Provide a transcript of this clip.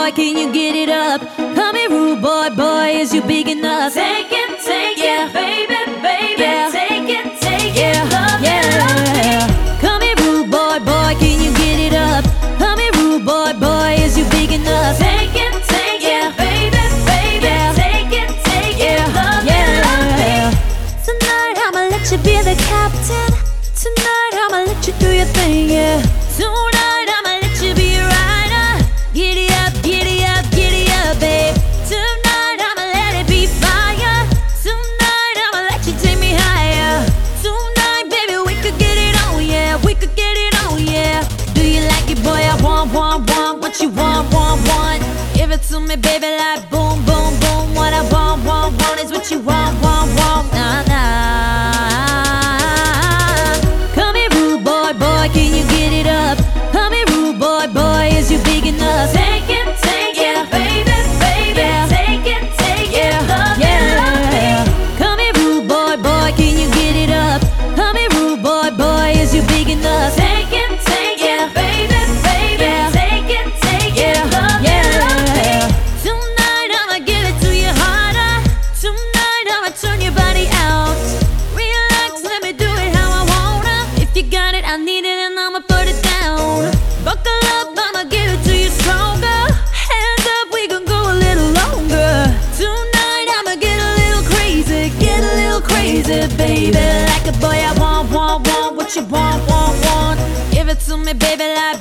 boy, can you get it up? Come here, rude boy, boy, is you big enough? Take it, Yeah. baby, baby. Yeah. Take it, Yeah, love me, love me. yeah. Come here, rude boy, boy, can you get it up? Come here, rude boy, boy, is you big enough? Take it, Yeah. baby, baby. Yeah. Take it, Yeah, love me, love me. yeah. Tonight I'ma let you be the captain. Tonight I'ma let you do your thing, yeah. Tonight I'ma let you be a rider. Giddy up, giddy up, giddy up, babe. Tonight I'ma let it be fire. Tonight I'ma let you take me higher. Tonight, baby, we could get it on, yeah. We could get it on, yeah. Do you like it, boy? I want what you want. Give it to me, baby, like boom, boom, boom. What I want is what you want. Nah, nah. Come here, rude boy, boy, can you get it up? Come here, rude boy, boy, is you big enough? Take it, Yeah. baby, baby. Yeah. Take it, love me, love me. Come here, rude boy, boy, can you get it up? Come here, rude boy, boy, is you big enough? Take it, Yeah. baby, baby. Yeah. Take it, love me, love me. Tonight I'ma give it to you harder. Tonight I'ma turn your body out. Relax, let me do it how I wanna. If you got it, I need it, and I'ma put it down. Buckle up, I'ma give it to you stronger. Hands up, we can go a little longer. Tonight I'ma get a little crazy, baby. Like a boy, I want what you want. Give it to me, baby, like